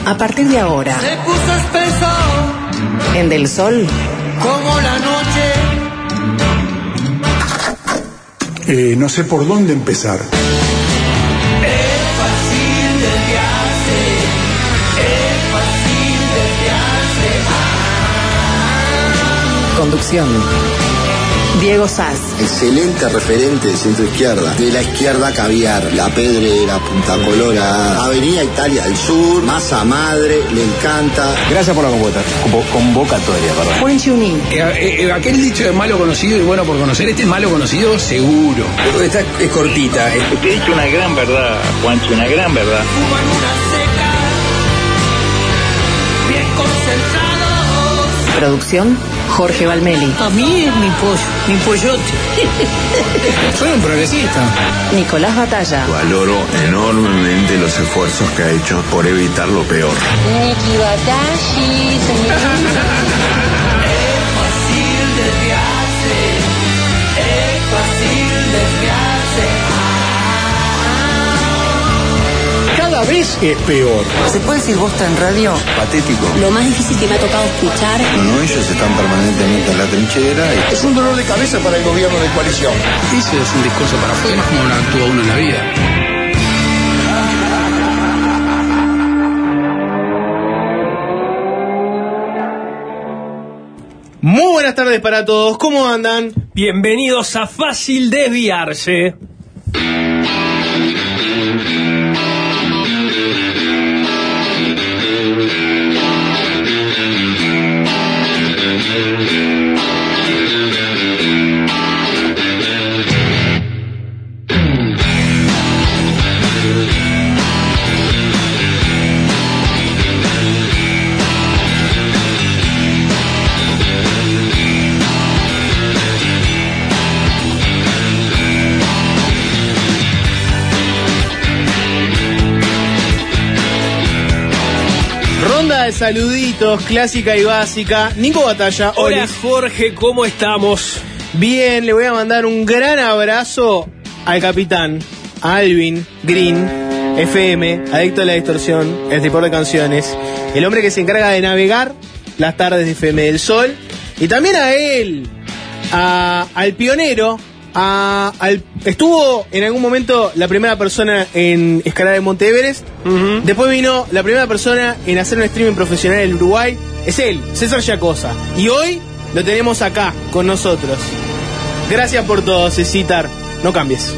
A partir de ahora, se puso espeso en Del Sol, como la noche. No sé por dónde empezar. Es fácil desviarse, es fácil desviarse. Conducción: Diego Sass. Excelente referente de centro izquierda. De la izquierda Caviar, La Pedrera, Punta Colorada, Avenida Italia del Sur, Masa Madre, le encanta. Gracias por la convocatoria, perdón. Juan Chuní. Aquel dicho de malo conocido y bueno por conocer, este es malo conocido seguro. Esta es cortita. Te he dicho una gran verdad, Juancho, una gran verdad. Fuman una seca, bien concentrados. Producción: Jorge Valmeli. A mí es mi pollote. Soy un progresista. Nicolás Batalla. Valoro enormemente los esfuerzos que ha hecho por evitar lo peor. Niki Batashi, señor. Es fácil desviarse, es fácil desviarse. Cada vez es peor. ¿Se puede decir bosta en radio? Patético. Lo más difícil que me ha tocado escuchar. No, ellos están permanentemente en la trinchera. Es un dolor de cabeza para el gobierno de coalición. Ese es un discurso para afuera, como no actúa uno en la vida. Muy buenas tardes para todos, ¿cómo andan? Bienvenidos a Fácil Desviarse. Ronda de saluditos, clásica y básica. Nico Batalla, Hola Jorge, ¿cómo estamos? Bien, le voy a mandar un gran abrazo al capitán, a Alvin Green, FM, adicto a la distorsión, el escritor de canciones, el hombre que se encarga de navegar las tardes de FM del Sol, y también a él, al pionero, estuvo en algún momento la primera persona en escalar el Monte Everest. Después vino la primera persona en hacer un streaming profesional en Uruguay. Es él, César Yacosa. Y hoy lo tenemos acá con nosotros. Gracias por todo, Cecitar. No cambies.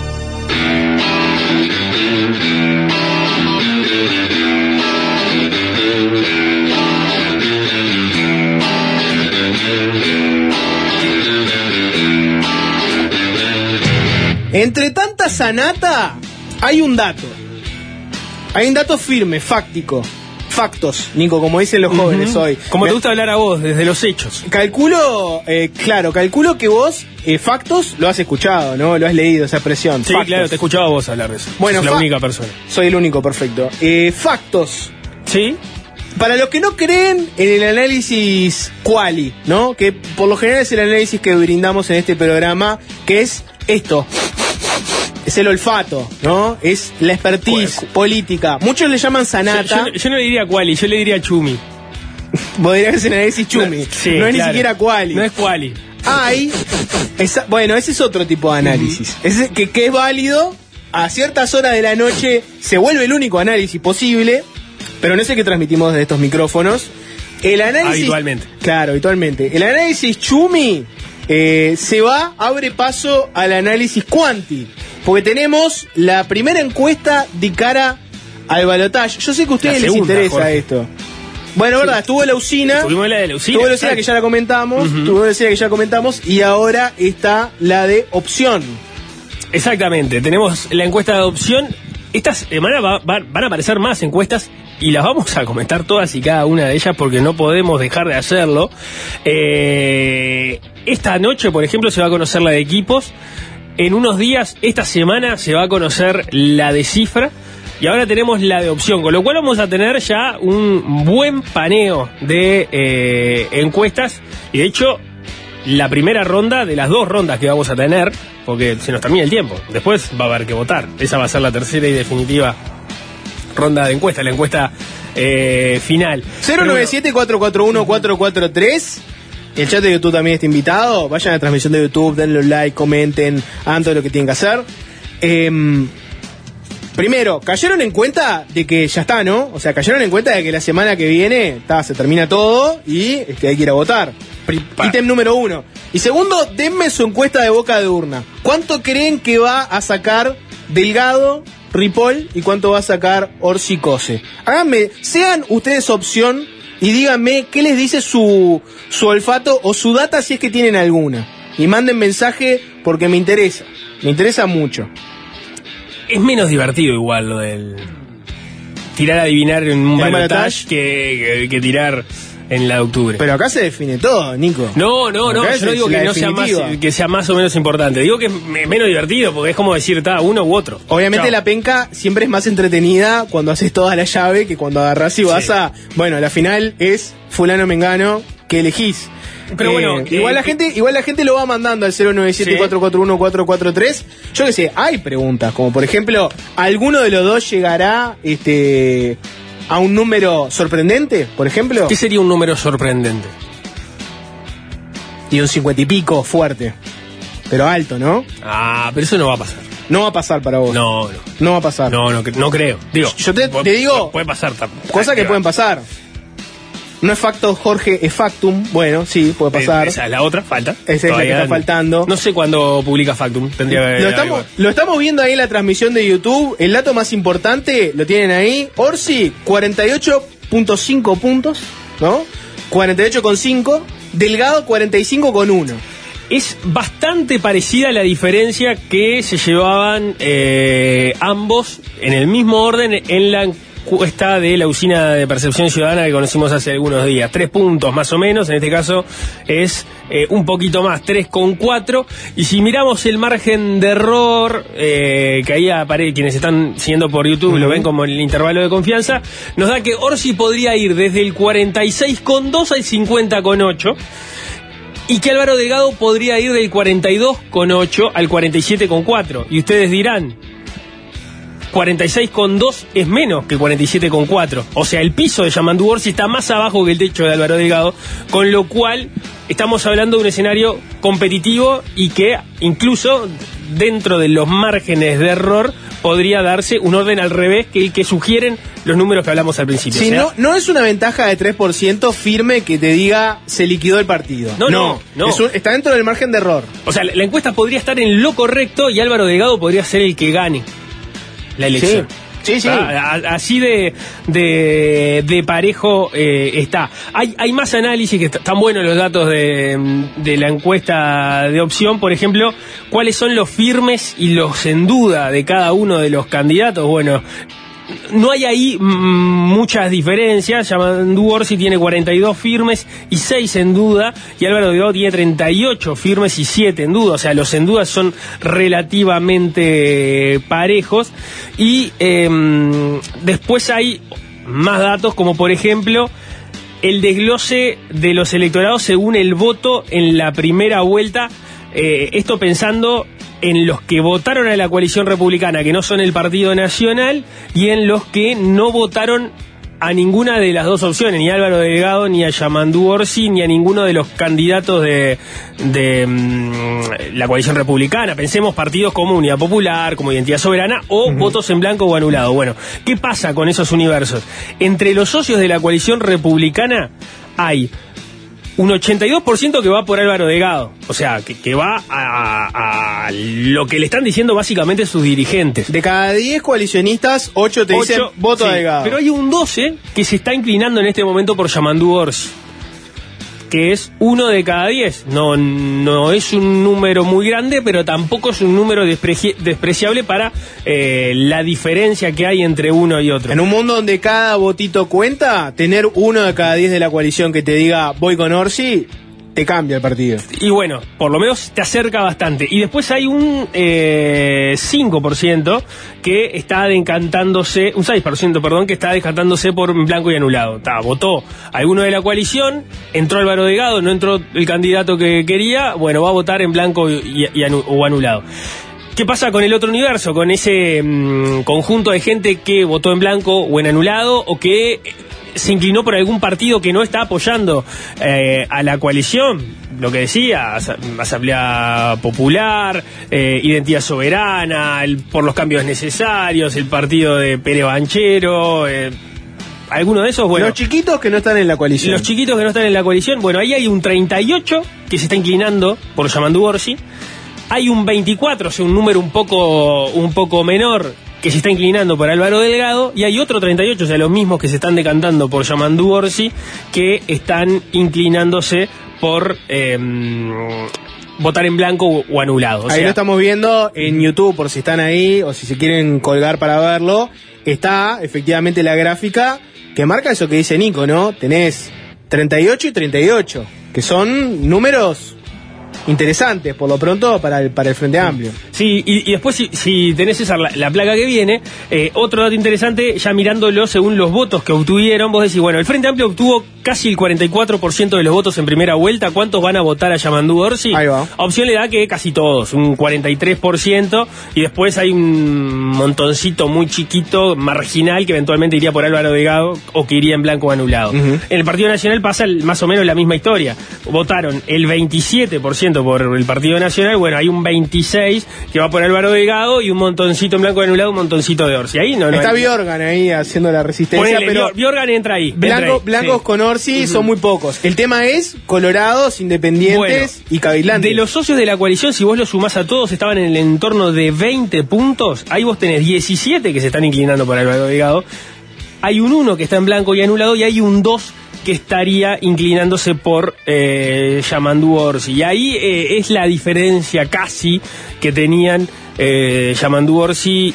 Entre tanta sanata, hay un dato. Hay un dato firme, fáctico. Factos, Nico, como dicen los jóvenes hoy. Como te gusta hablar a vos, desde los hechos. Calculo que vos, factos, lo has escuchado, ¿no? Lo has leído, esa expresión. Sí, factos. claro, te escuchaba vos hablar de eso. Bueno, sos la única persona. Soy el único, perfecto. Factos. ¿Sí? Para los que no creen en el análisis quali, ¿no? Que por lo general es el análisis que brindamos en este programa, que es esto. Es el olfato, ¿no? Es la expertise política. Muchos le llaman sanata. Yo no le diría quali, yo le diría chumi. Vos dirías que es el análisis chumi. Sí, no es claro. Ni siquiera quali. No es quali. Bueno, ese es otro tipo de análisis. Ese que es válido. A ciertas horas de la noche se vuelve el único análisis posible, pero no es el que transmitimos desde estos micrófonos. El análisis... Habitualmente. Claro, habitualmente. El análisis chumi abre paso al análisis quanti. Porque tenemos la primera encuesta de cara al balotaje. Yo sé que a ustedes les interesa, Jorge, esto. Bueno, verdad, estuvo la usina. Tuvimos la de la usina. Estuvo la usina que ya la comentamos. Y ahora está la de opción. Exactamente, tenemos la encuesta de opción. Esta semana van a aparecer más encuestas y las vamos a comentar todas y cada una de ellas porque no podemos dejar de hacerlo. Esta noche, por ejemplo, se va a conocer la de equipos. En unos días, esta semana, se va a conocer la de cifra. Y ahora tenemos la de opción, con lo cual vamos a tener ya un buen paneo de encuestas. Y de hecho, la primera ronda de las dos rondas que vamos a tener, porque se nos termina el tiempo. Después va a haber que votar. Esa va a ser la tercera y definitiva ronda de encuestas, la encuesta final. 097-441-443. El chat de YouTube también está invitado. Vayan a la transmisión de YouTube, denle un like, comenten, hagan todo lo que tienen que hacer. Primero, cayeron en cuenta de que ya está, ¿no? O sea, cayeron en cuenta de que la semana que viene se termina todo y es que hay que ir a votar. Ítem número 1. Y segundo, denme su encuesta de boca de urna. ¿Cuánto creen que va a sacar Delgado, Ripoll y cuánto va a sacar Orsi Cose? Háganme, sean ustedes opción y díganme qué les dice su olfato o su data si es que tienen alguna. Y manden mensaje porque me interesa mucho. Es menos divertido igual lo del tirar a adivinar en un balotaje que tirar en la de octubre. Pero acá se define todo, Nico. No, yo no digo que no sea más, que sea más o menos importante. Digo que es menos divertido porque es como decir, uno u otro. Obviamente la penca siempre es más entretenida cuando haces toda la llave que cuando agarrás y vas a... Bueno, la final es fulano mengano que elegís. Pero bueno, igual la gente lo va mandando al 097-441-443. Yo qué sé, hay preguntas, como por ejemplo, ¿alguno de los dos llegará a un número sorprendente, por ejemplo? ¿Qué sería un número sorprendente? Y un 50 y pico fuerte, pero alto, ¿no? Pero eso no va a pasar. No va a pasar para vos. No va a pasar. No creo. Digo, yo te digo, puede pasar. Cosas que pueden pasar. No es facto, Jorge, es factum. Bueno, sí, puede pasar. Esa es la otra, falta. Esa es la que está faltando. No sé cuándo publica factum. Lo estamos viendo ahí en la transmisión de YouTube. El dato más importante lo tienen ahí. Orsi, 48.5 puntos, ¿no? 48,5. Delgado, 45,1. Es bastante parecida la diferencia que se llevaban ambos en el mismo orden en la encuesta de la Usina de Percepción Ciudadana que conocimos hace algunos días. 3 puntos más o menos, en este caso es un poquito más, 3,4. Y si miramos el margen de error, que ahí aparece, quienes están siguiendo por YouTube lo ven como el intervalo de confianza, nos da que Orsi podría ir desde el 46,2 al 50,8. Y que Álvaro Delgado podría ir del 42,8 al 47,4. Y ustedes dirán, 46,2 es menos que 47,4. O sea, el piso de Yamandú Orsi está más abajo que el techo de Álvaro Delgado, con lo cual estamos hablando de un escenario competitivo y que incluso dentro de los márgenes de error podría darse un orden al revés que el que sugieren los números que hablamos al principio. Sí, no es una ventaja de 3% firme que te diga se liquidó el partido. No. Está dentro del margen de error. O sea, la encuesta podría estar en lo correcto y Álvaro Delgado podría ser el que gane la elección. Sí. Así de parejo está. Hay más análisis que están buenos los datos de la encuesta de opción. Por ejemplo, ¿cuáles son los firmes y los en duda de cada uno de los candidatos? Bueno, no hay ahí muchas diferencias. Yamandú Orsi tiene 42 firmes y 6 en duda, y Álvaro Delgado tiene 38 firmes y 7 en duda. O sea, los en duda son relativamente parejos. Y después hay más datos, como por ejemplo el desglose de los electorados según el voto en la primera vuelta. Esto pensando en los que votaron a la coalición republicana, que no son el Partido Nacional, y en los que no votaron a ninguna de las dos opciones, ni a Álvaro Delgado, ni a Yamandú Orsi, ni a ninguno de los candidatos de la coalición republicana. Pensemos partidos como Unidad Popular, como Identidad Soberana, o votos en blanco o anulado. Bueno, ¿qué pasa con esos universos? Entre los socios de la coalición republicana hay un 82% que va por Álvaro Delgado. O sea, que va a lo que le están diciendo básicamente sus dirigentes. De cada 10 coalicionistas, 8 te dicen voto a Delgado. Pero hay un 12 que se está inclinando en este momento por Yamandú Orsi, que es 1 de cada 10. No es un número muy grande, pero tampoco es un número despreciable para la diferencia que hay entre uno y otro. En un mundo donde cada votito cuenta, tener 1 de cada 10 de la coalición que te diga voy con Orsi, te cambia el partido. Y bueno, por lo menos te acerca bastante. Y después hay un 5% que está decantándose, un 6%, perdón, que está decantándose por blanco y anulado. Votó alguno de la coalición, entró Álvaro Delgado, no entró el candidato que quería, bueno, va a votar en blanco o anulado. ¿Qué pasa con el otro universo? Con ese conjunto de gente que votó en blanco o en anulado, o que se inclinó por algún partido que no está apoyando a la coalición, lo que decía, Asamblea Popular, Identidad Soberana, por los cambios necesarios, el partido de Pérez Banchero, alguno de esos, bueno. Los chiquitos que no están en la coalición. Los chiquitos que no están en la coalición, bueno, ahí hay un 38 que se está inclinando por Yamandu Orsi, hay un 24, o sea, un número un poco menor, que se está inclinando por Álvaro Delgado, y hay otro 38, o sea, los mismos que se están decantando por Yamandu Orsi, que están inclinándose por votar en blanco o anulado. O ahí sea, lo estamos viendo en YouTube, por si están ahí, o si se quieren colgar para verlo. Está efectivamente la gráfica que marca eso que dice Nico, ¿no? Tenés 38 y 38, que son números interesantes, por lo pronto, para el Frente Amplio. Sí, y después si tenés esa la placa que viene, otro dato interesante, ya mirándolo según los votos que obtuvieron, vos decís, bueno, el Frente Amplio obtuvo casi el 44% de los votos en primera vuelta. ¿Cuántos van a votar a Yamandu Orsi? Ahí va. Opción le da que casi todos, un 43%, y después hay un montoncito muy chiquito, marginal, que eventualmente iría por Álvaro Delgado o que iría en blanco o anulado. En el Partido Nacional pasa más o menos la misma historia. Votaron el 27% por el Partido Nacional, bueno, hay un 26% que va por Álvaro Delgado y un montoncito en blanco o anulado, un montoncito de Orsi. Ahí no está hay... Biorgan ahí haciendo la resistencia, Ponele, pero Biorgan entra ahí. Blancos sí. con Orsi son muy pocos. El tema es colorados, independientes y cabildantes. De los socios de la coalición, si vos los sumás a todos, estaban en el entorno de 20 puntos. Ahí vos tenés 17 que se están inclinando por Álvaro Delgado. Hay un 1 que está en blanco y anulado, y hay un 2 que estaría inclinándose por Yamandu Orsi. Y ahí es la diferencia casi que tenían Yamandu Orsi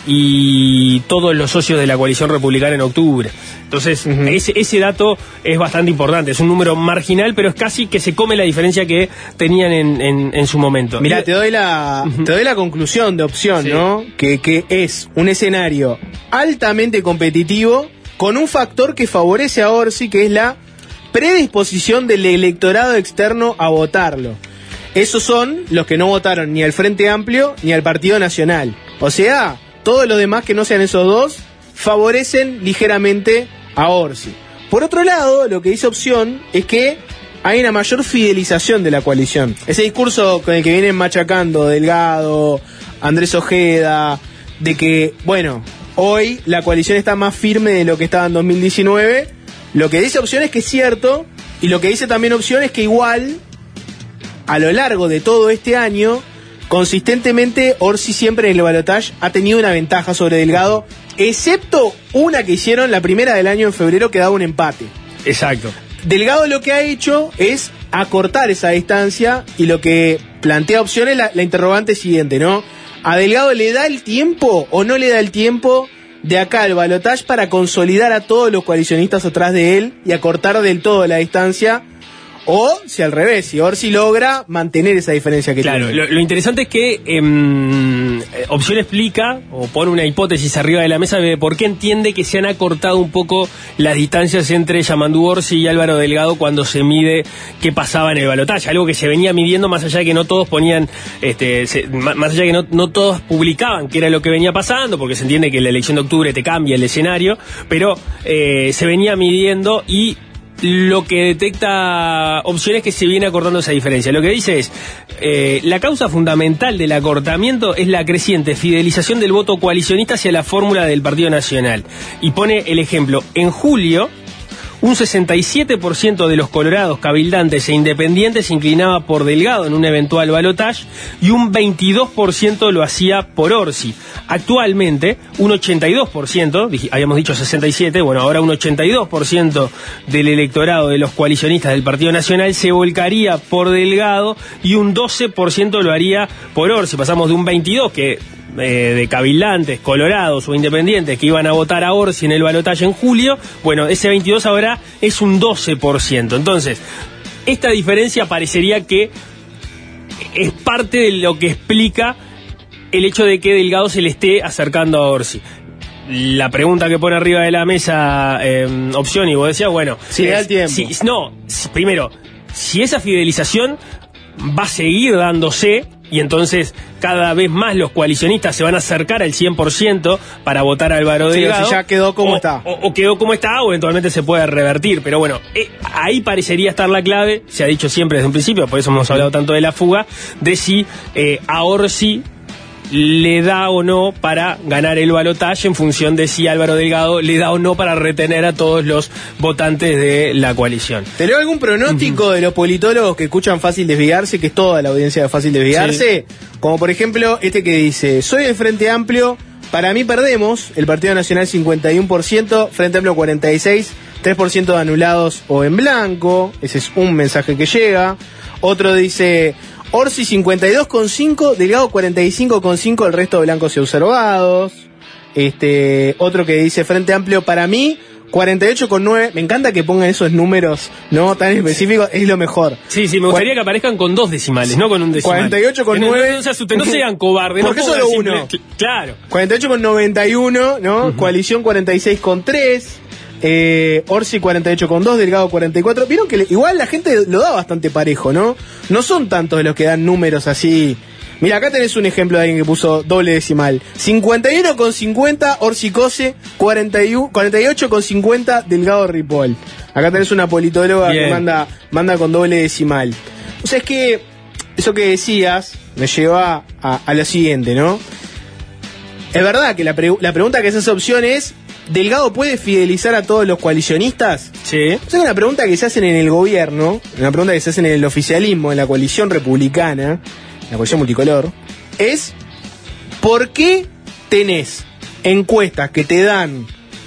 y todos los socios de la coalición republicana en octubre. Entonces, ese dato es bastante importante. Es un número marginal, pero es casi que se come la diferencia que tenían en su momento. Mirá, te doy la conclusión de opción, sí, ¿no? Que es un escenario altamente competitivo con un factor que favorece a Orsi, que es la predisposición del electorado externo a votarlo. Esos son los que no votaron ni al Frente Amplio ni al Partido Nacional. O sea, todos los demás que no sean esos dos favorecen ligeramente a Orsi. Por otro lado, lo que dice opción es que hay una mayor fidelización de la coalición. Ese discurso con el que vienen machacando Delgado, Andrés Ojeda, de que, bueno, hoy la coalición está más firme de lo que estaba en 2019. Lo que dice opción es que es cierto, y lo que dice también opción es que igual, a lo largo de todo este año, consistentemente Orsi siempre en el balotaje ha tenido una ventaja sobre Delgado, excepto una que hicieron la primera del año en febrero, que daba un empate. Exacto. Delgado lo que ha hecho es acortar esa distancia, y lo que plantea opción es la interrogante siguiente, ¿no? ¿A Delgado le da el tiempo o no le da el tiempo de acá al balotaje para consolidar a todos los coalicionistas atrás de él y acortar del todo la distancia? O si al revés, si Orsi logra mantener esa diferencia que tiene. Claro, lo interesante es que opción explica o pone una hipótesis arriba de la mesa de por qué entiende que se han acortado un poco las distancias entre Yamandu Orsi y Álvaro Delgado cuando se mide qué pasaba en el balotaje, algo que se venía midiendo más allá de que no todos ponían, más allá de que no todos publicaban qué era lo que venía pasando, porque se entiende que la elección de octubre te cambia el escenario, pero se venía midiendo, y lo que detecta opción es que se viene acortando esa diferencia. Lo que dice es, la causa fundamental del acortamiento es la creciente fidelización del voto coalicionista hacia la fórmula del Partido Nacional. Y pone el ejemplo, en julio, un 67% de los colorados, cabildantes e independientes se inclinaba por Delgado en un eventual balotaje, y un 22% lo hacía por Orsi. Actualmente, un 82%, habíamos dicho 67%, bueno, ahora un 82% del electorado de los coalicionistas del Partido Nacional se volcaría por Delgado, y un 12% lo haría por Orsi. Pasamos de un 22% que de cabildantes, colorados o independientes que iban a votar a Orsi en el balotaje en julio, bueno, ese 22 ahora es un 12%. Entonces, esta diferencia parecería que es parte de lo que explica el hecho de que Delgado se le esté acercando a Orsi. La pregunta que pone arriba de la mesa opción, y vos decías, bueno, si le da el tiempo. Primero, si esa fidelización va a seguir dándose y entonces cada vez más los coalicionistas se van a acercar al 100% para votar a Álvaro Delgado. Si ya quedó como está. O quedó como está, o eventualmente se puede revertir. Pero bueno, ahí parecería estar la clave, se ha dicho siempre desde un principio, por eso hemos hablado tanto de la fuga, de si a Orsi le da o no para ganar el balotaje en función de si Álvaro Delgado le da o no para retener a todos los votantes de la coalición. ¿Te leo algún pronóstico de los politólogos que escuchan Fácil Desviarse, que es toda la audiencia de Fácil Desviarse? Sí. Como por ejemplo este que dice: soy del Frente Amplio, para mí perdemos, el Partido Nacional 51%, Frente Amplio 46%, 3% de anulados o en blanco. Ese es un mensaje que llega. Otro dice: Orsi 52,5, Delgado 45,5, el resto de blancos y observados. Otro que dice Frente Amplio, para mí 48,9. Me encanta que pongan esos números no tan específicos, es lo mejor. Sí, me gustaría que aparezcan con 2 decimales, no con un decimal. 48,9. No se asusten, no sean cobardes. ¿Por qué solo uno? Claro. 48,91, ¿no? Coalición 46,3. Orsi 48,2, Delgado 44. Vieron que igual la gente lo da bastante parejo, ¿no? No son tantos de los que dan números así. Mira, acá tenés un ejemplo de alguien que puso doble decimal. 51,50 Orsi Cose, 48,50 Delgado Ripoll. Acá tenés una politóloga que manda con doble decimal. O sea, es que eso que decías me lleva a lo siguiente, ¿no? Es verdad que la pregunta que se hace opción es: ¿Delgado puede fidelizar a todos los coalicionistas? Sí. O sea, una pregunta que se hacen en el gobierno, una pregunta que se hace en el oficialismo, en la coalición republicana, la coalición multicolor, es: ¿por qué tenés encuestas que te dan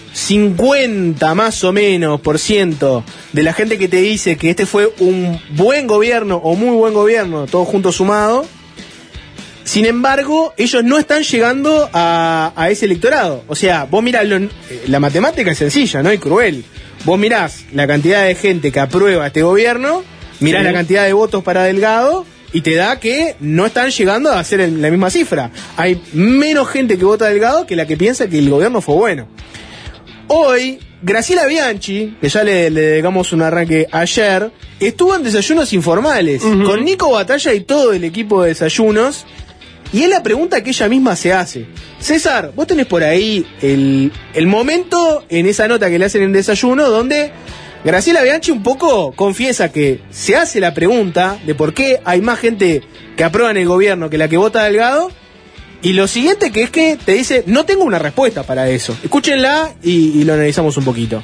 50 más o menos % de la gente que te dice que este fue un buen gobierno o muy buen gobierno, todo junto sumado? Sin embargo, ellos no están llegando a ese electorado. O sea, vos mirás, la matemática es sencilla, ¿no? Y cruel. Vos mirás la cantidad de gente que aprueba este gobierno, mirás la cantidad de votos para Delgado, y te da que no están llegando a hacer la misma cifra. Hay menos gente que vota a Delgado que la que piensa que el gobierno fue bueno. Hoy, Graciela Bianchi, que ya le dedicamos un arranque ayer, estuvo en desayunos informales, con Nico Batalla y todo el equipo de desayunos. Y es la pregunta que ella misma se hace. César, vos tenés por ahí el momento en esa nota que le hacen en desayuno donde Graciela Bianchi un poco confiesa que se hace la pregunta de por qué hay más gente que aprueba en el gobierno que la que vota a Delgado. Y lo siguiente que es que te dice: no tengo una respuesta para eso. Escúchenla y lo analizamos un poquito.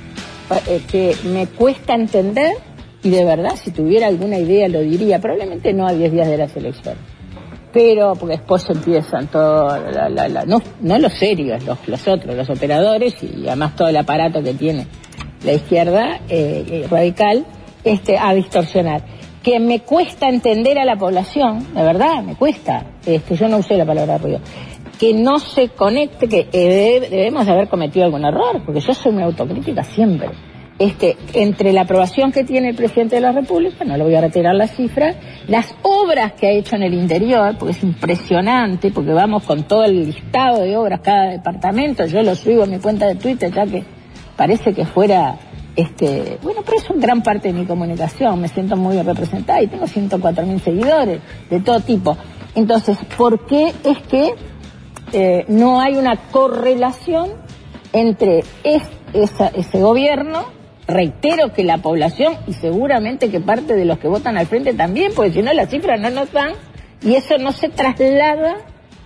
Que me cuesta entender, y de verdad si tuviera alguna idea lo diría, probablemente no a 10 días de las elecciones. Pero, porque después empiezan todo, no los serios, los otros, los operadores, y además todo el aparato que tiene la izquierda radical, a distorsionar. Que me cuesta entender a la población, de verdad, me cuesta, yo no usé la palabra ruido, que no se conecte, que debemos de haber cometido algún error, porque yo soy muy autocrítica siempre. Entre la aprobación que tiene el presidente de la República, no le voy a retirar la cifra, las obras que ha hecho en el interior, porque es impresionante, porque vamos con todo el listado de obras, cada departamento, yo lo subo en mi cuenta de Twitter, ya que parece que fuera, bueno, pero es una gran parte de mi comunicación, me siento muy representada y tengo 104.000 seguidores, de todo tipo. Entonces, ¿por qué es que no hay una correlación entre ese gobierno? Reitero que la población, y seguramente que parte de los que votan al frente también, porque si no las cifras no nos dan, y eso no se traslada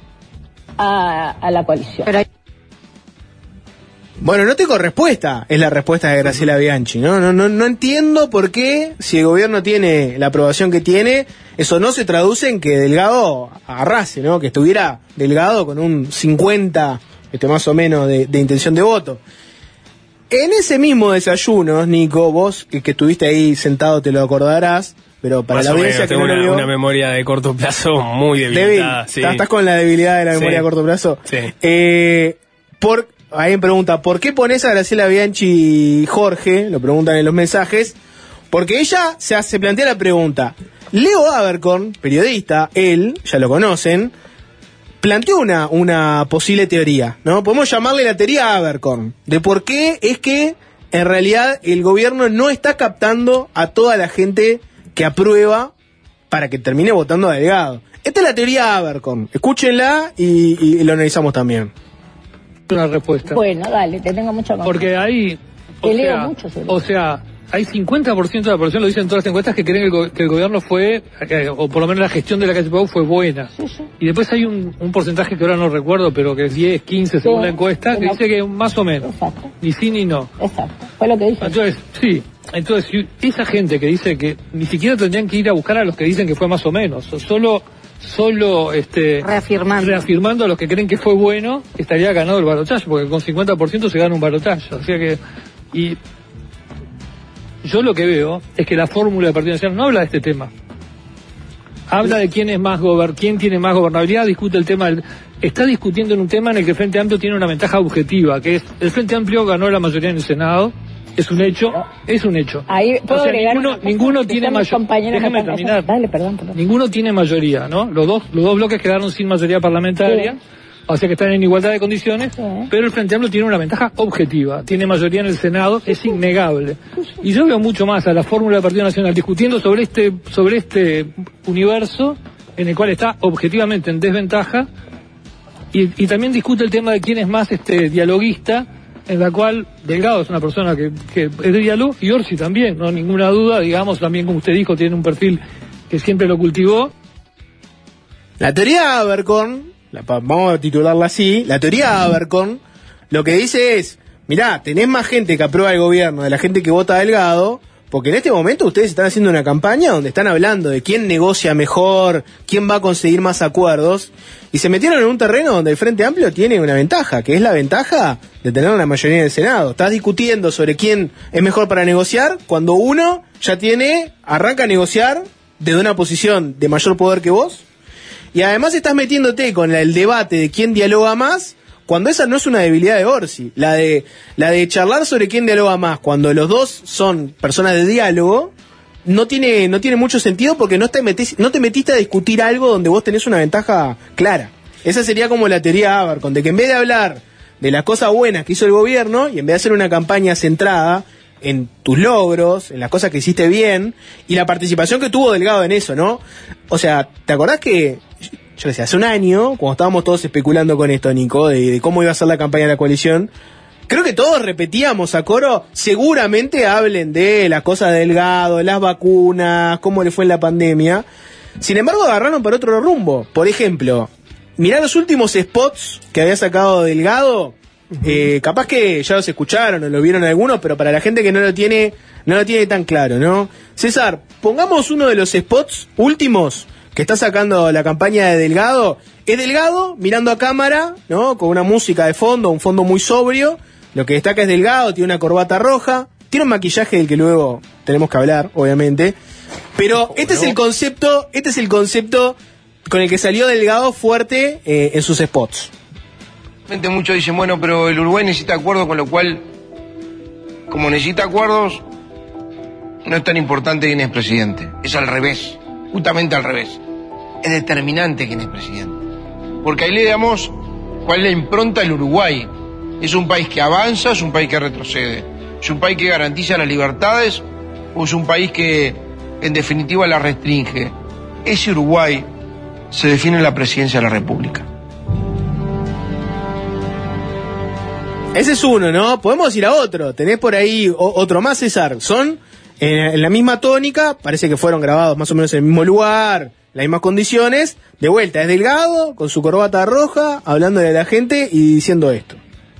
a la coalición. Bueno, no tengo respuesta, es la respuesta de Graciela Bianchi, ¿no? No entiendo por qué, si el gobierno tiene la aprobación que tiene, eso no se traduce en que Delgado arrase, ¿no? Que estuviera Delgado con un 50, más o menos, de intención de voto. En ese mismo desayuno, Nico, vos que estuviste ahí sentado te lo acordarás, pero para la audiencia que no lo vio, una memoria de corto plazo muy debilitada. Sí. ¿Estás con la debilidad de la memoria a corto plazo? Sí. Alguien pregunta: ¿por qué pones a Graciela Bianchi Jorge? Lo preguntan en los mensajes. Porque ella se plantea la pregunta. Leo Abercorn, periodista, él, ya lo conocen, planteó una posible teoría, ¿no? Podemos llamarle la teoría Abercorn, de por qué es que en realidad el gobierno no está captando a toda la gente que aprueba para que termine votando a Delgado. Esta es la teoría Abercorn. Escúchenla y lo analizamos también. Una respuesta. Bueno, dale, te tengo mucha confianza. Porque hay... Te leo mucho sobre O sea, hay 50% de la población, lo dicen todas las encuestas, que creen que el gobierno fue, o por lo menos la gestión de la calle Pau fue buena. Sí, sí. Y después hay un porcentaje que ahora no recuerdo, pero que es 10, 15 según la encuesta, que dice que más o menos. Exacto. Ni sí ni no. Exacto. Fue lo que dije. Entonces, sí. Entonces, esa gente que dice que ni siquiera tendrían que ir a buscar a los que dicen que fue más o menos, o solo reafirmando a los que creen que fue bueno, estaría ganado el balotaje, porque con 50% se gana un balotaje. O sea que, y yo lo que veo es que la fórmula del Partido Nacional no habla de este tema. Habla de quién es más quién tiene más gobernabilidad, discute el tema está discutiendo en un tema en el que el Frente Amplio tiene una ventaja objetiva, que es el Frente Amplio ganó la mayoría en el Senado. Es un hecho. Ahí puedo agregar ninguno tiene mayoría. Déjame terminar. Dale, perdón. Ninguno tiene mayoría, ¿no? Los dos bloques quedaron sin mayoría parlamentaria, o sea que están en igualdad de condiciones, pero el Frente Amplio tiene una ventaja objetiva, tiene mayoría en el Senado, es innegable. Y yo veo mucho más a la fórmula del Partido Nacional discutiendo sobre este universo en el cual está objetivamente en desventaja, y también discute el tema de quién es más dialoguista, en la cual Delgado es una persona que es de diálogo, y Orsi también, no ninguna duda, digamos, también como usted dijo, tiene un perfil que siempre lo cultivó. La teoría Abercorn, vamos a titularla así, la teoría Abercorn, lo que dice es, mirá, tenés más gente que aprueba el gobierno de la gente que vota a Delgado, porque en este momento ustedes están haciendo una campaña donde están hablando de quién negocia mejor, quién va a conseguir más acuerdos, y se metieron en un terreno donde el Frente Amplio tiene una ventaja, que es la ventaja de tener una mayoría en el Senado. Estás discutiendo sobre quién es mejor para negociar cuando uno ya arranca a negociar desde una posición de mayor poder que vos, y además estás metiéndote con el debate de quién dialoga más, cuando esa no es una debilidad de Orsi. La de charlar sobre quién dialoga más, cuando los dos son personas de diálogo, no tiene mucho sentido, porque no te metiste a discutir algo donde vos tenés una ventaja clara. Esa sería como la teoría Abercorn, de que en vez de hablar de las cosas buenas que hizo el gobierno, y en vez de hacer una campaña centrada en tus logros, en las cosas que hiciste bien, y la participación que tuvo Delgado en eso, ¿no? O sea, ¿te acordás que yo decía, hace un año, cuando estábamos todos especulando con esto, Nico, de cómo iba a ser la campaña de la coalición, creo que todos repetíamos a coro, seguramente hablen de las cosas de Delgado, las vacunas, cómo le fue en la pandemia. Sin embargo, agarraron para otro rumbo. Por ejemplo, mirá los últimos spots que había sacado Delgado, capaz que ya los escucharon o lo vieron algunos, pero para la gente que no lo tiene tan claro, ¿no? César, pongamos uno de los spots últimos que está sacando la campaña de Delgado. Es Delgado mirando a cámara, ¿no? Con una música de fondo, un fondo muy sobrio. Lo que destaca es Delgado, tiene una corbata roja, tiene un maquillaje del que luego tenemos que hablar, obviamente. Pero este es el concepto con el que salió Delgado fuerte en sus spots. Muchos dicen, bueno, pero el Uruguay necesita acuerdos, con lo cual, como necesita acuerdos, no es tan importante quién es presidente. Es al revés, justamente al revés. Es determinante quién es presidente. Porque ahí le damos cuál es la impronta del Uruguay. ¿Es un país que avanza, es un país que retrocede? ¿Es un país que garantiza las libertades o es un país que en definitiva las restringe? Ese Uruguay se define en la presidencia de la República. Ese es uno, ¿no? Podemos ir a otro. Tenés por ahí otro más, César. Son en la misma tónica, parece que fueron grabados más o menos en el mismo lugar, las mismas condiciones. De vuelta, es Delgado, con su corbata roja, hablándole a la gente y diciendo esto.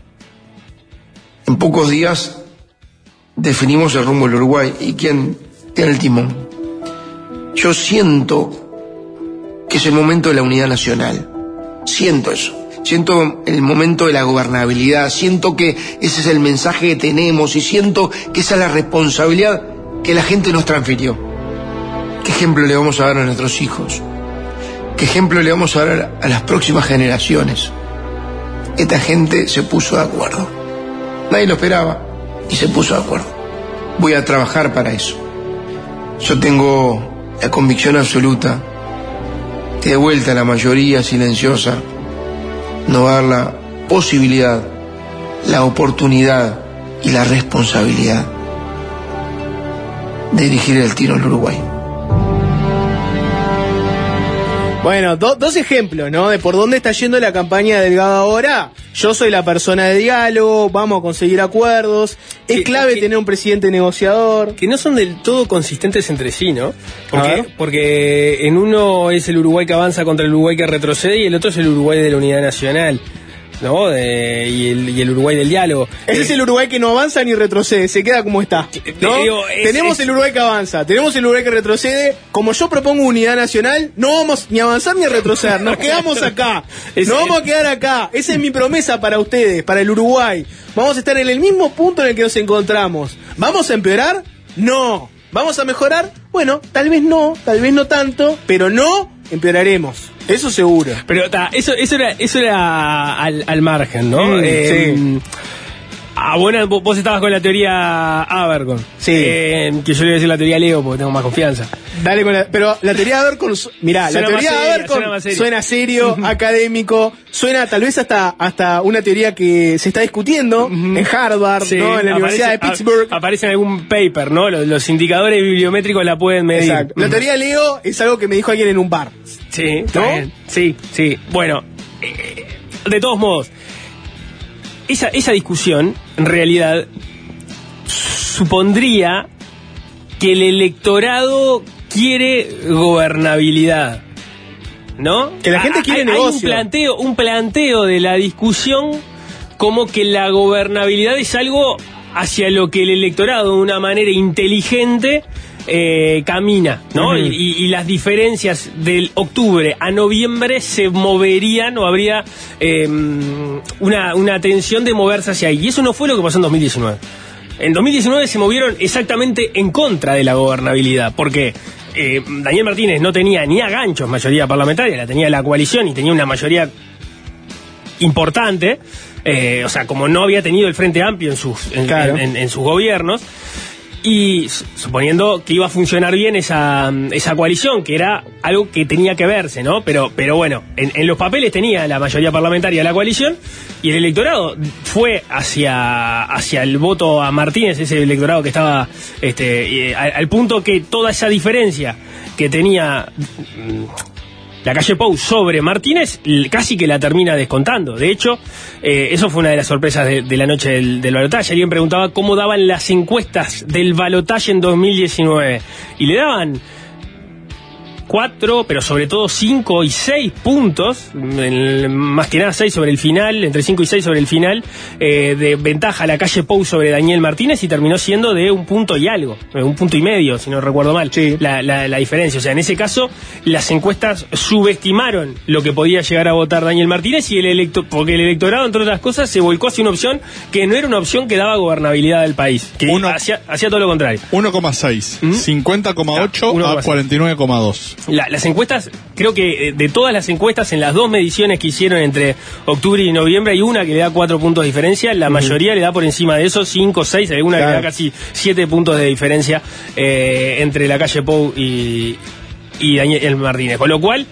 En pocos días definimos el rumbo del Uruguay y quién tiene el timón. Yo siento que es el momento de la unidad nacional. Siento eso. Siento el momento de la gobernabilidad. Siento que ese es el mensaje que tenemos y siento que esa es la responsabilidad que la gente nos transfirió. ¿Qué ejemplo le vamos a dar a nuestros hijos? ¿Qué ejemplo le vamos a dar a las próximas generaciones? Esta gente se puso de acuerdo. Nadie lo esperaba y se puso de acuerdo. Voy a trabajar para eso. Yo tengo la convicción absoluta que de vuelta la mayoría silenciosa nos va a dar la posibilidad, la oportunidad y la responsabilidad de dirigir el tiro al Uruguay. Bueno, dos ejemplos, ¿no? De por dónde está yendo la campaña de Delgado ahora. Yo soy la persona de diálogo, vamos a conseguir acuerdos. Es clave tener un presidente negociador. Que no son del todo consistentes entre sí, ¿no? A ver. Porque en uno es el Uruguay que avanza contra el Uruguay que retrocede y el otro es el Uruguay de la unidad nacional, ¿no? Y el Uruguay del diálogo. Ese es el Uruguay que no avanza ni retrocede, se queda como está, ¿no? Tenemos el Uruguay que avanza, tenemos el Uruguay que retrocede. Como yo propongo unidad nacional, no vamos ni a avanzar ni a retroceder, nos quedamos acá, nos vamos a quedar acá. Esa es mi promesa para ustedes, para el Uruguay. Vamos a estar en el mismo punto en el que nos encontramos. ¿Vamos a empeorar? No. ¿Vamos a mejorar? Bueno, tal vez no tanto, pero no empeoraremos. Eso seguro. Pero eso era al margen, ¿no? Sí. Bueno, vos estabas con la teoría Abercon. Sí. Que yo le voy a decir la teoría Leo porque tengo más confianza. Dale pero la teoría Abercon, mirá, la teoría Abercon suena serio, académico, suena tal vez hasta una teoría que se está discutiendo en Harvard, sí, ¿no? En la Universidad de Pittsburgh. Aparece en algún paper, ¿no? Los indicadores bibliométricos la pueden medir. Exacto. La teoría Leo es algo que me dijo alguien en un bar. Sí, está bien. Sí. Bueno, de todos modos, esa discusión, en realidad, supondría que el electorado quiere gobernabilidad, ¿no? Que la gente quiere negocio. Hay un planteo de la discusión como que la gobernabilidad es algo hacia lo que el electorado, de una manera inteligente, camina, ¿no? Y las diferencias del octubre a noviembre se moverían o habría una tensión de moverse hacia ahí. Y eso no fue lo que pasó en 2019. En 2019 se movieron exactamente en contra de la gobernabilidad, porque Daniel Martínez no tenía ni a ganchos mayoría parlamentaria, la tenía la coalición y tenía una mayoría importante, o sea, como no había tenido el Frente Amplio en sus gobiernos. Y suponiendo que iba a funcionar bien esa coalición, que era algo que tenía que verse, ¿no? Pero bueno, en los papeles tenía la mayoría parlamentaria la coalición y el electorado fue hacia el voto a Martínez, ese electorado que estaba al punto que toda esa diferencia que tenía la calle Pou sobre Martínez casi que la termina descontando. De hecho, eso fue una de las sorpresas de la noche del balotaje. Alguien preguntaba cómo daban las encuestas del balotaje en 2019 y le daban 4, pero sobre todo 5 y 6 puntos, más que nada 6 sobre el final, entre 5 y 6 sobre el final, de ventaja a la calle Pou sobre Daniel Martínez, y terminó siendo de 1 punto y algo, 1 punto y medio, si no recuerdo mal, sí, la diferencia. O sea, en ese caso, las encuestas subestimaron lo que podía llegar a votar Daniel Martínez, y porque el electorado, entre otras cosas, se volcó hacia una opción que no era una opción que daba gobernabilidad al país, que hacía todo lo contrario. 1,6, 50,8 a 49,2. Las encuestas, creo que de todas las encuestas, en las 2 mediciones que hicieron entre octubre y noviembre, hay una que le da 4 puntos de diferencia, la mayoría le da por encima de eso 5, 6, hay una que le da casi 7 puntos de diferencia entre la calle Pou y Daniel Martínez. Con lo cual,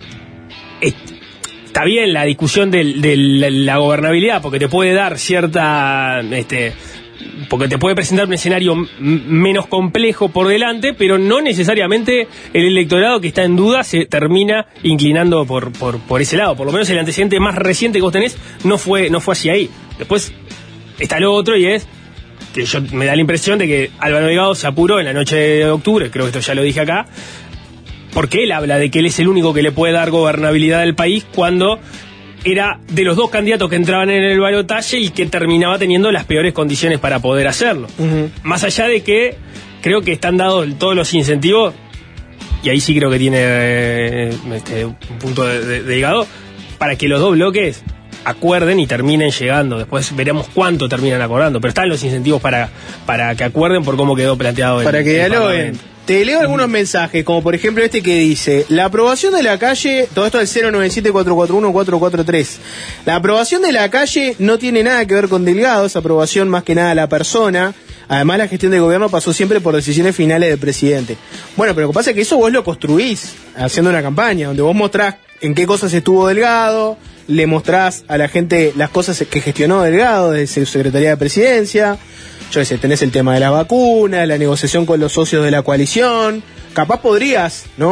está bien la discusión de la gobernabilidad, porque te puede dar cierta... porque te puede presentar un escenario menos complejo por delante, pero no necesariamente el electorado que está en duda se termina inclinando por ese lado. Por lo menos el antecedente más reciente que vos tenés no fue hacia ahí. Después está lo otro, y es que me da la impresión de que Álvaro Delgado se apuró en la noche de octubre, creo que esto ya lo dije acá, porque él habla de que él es el único que le puede dar gobernabilidad al país, cuando era de los 2 candidatos que entraban en el balotaje y que terminaba teniendo las peores condiciones para poder hacerlo. Más allá de que creo que están dados todos los incentivos, y ahí sí creo que tiene un punto de Delgado, para que los 2 bloques acuerden y terminen llegando. Después veremos cuánto terminan acordando, pero están los incentivos para que acuerden por cómo quedó planteado para que dialoguen. Te leo algunos mensajes, como por ejemplo este que dice: la aprobación de la calle, todo esto es 097-441-443. La aprobación de la calle no tiene nada que ver con Delgado, esa aprobación más que nada la persona. Además, la gestión de gobierno pasó siempre por decisiones finales del presidente. Bueno, pero lo que pasa es que eso vos lo construís haciendo una campaña, donde vos mostrás en qué cosas estuvo Delgado, le mostrás a la gente las cosas que gestionó Delgado desde su Secretaría de Presidencia. Yo qué sé, tenés el tema de la vacuna, la negociación con los socios de la coalición. Capaz podrías, ¿no?,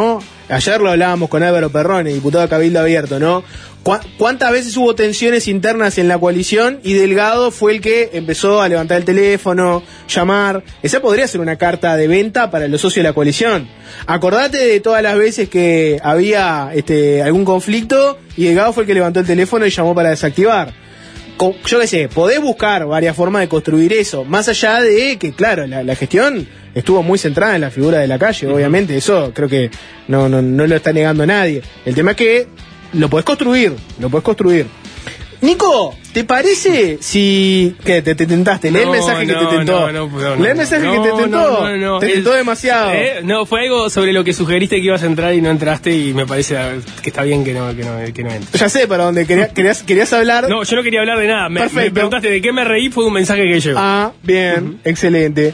ayer lo hablábamos con Álvaro Perrone, diputado de Cabildo Abierto, ¿no? ¿Cuántas veces hubo tensiones internas en la coalición y Delgado fue el que empezó a levantar el teléfono, llamar? Esa podría ser una carta de venta para los socios de la coalición. Acordate de todas las veces que había algún conflicto y Delgado fue el que levantó el teléfono y llamó para desactivar. Yo qué sé, podés buscar varias formas de construir eso, más allá de que, claro, la gestión estuvo muy centrada en la figura de Lacalle, obviamente, eso creo que no lo está negando nadie. El tema es que lo podés construir. Nico, ¿te parece si... ¿Qué? ¿Te tentaste? Lee el mensaje que te tentó. Lee el mensaje que te tentó. No. Te tentó demasiado. No, fue algo sobre lo que sugeriste que ibas a entrar y no entraste y me parece que está bien que no entres. Ya sé para dónde querías hablar. No, yo no quería hablar de nada. Me preguntaste de qué me reí, fue un mensaje que llegó. Ah, bien, excelente.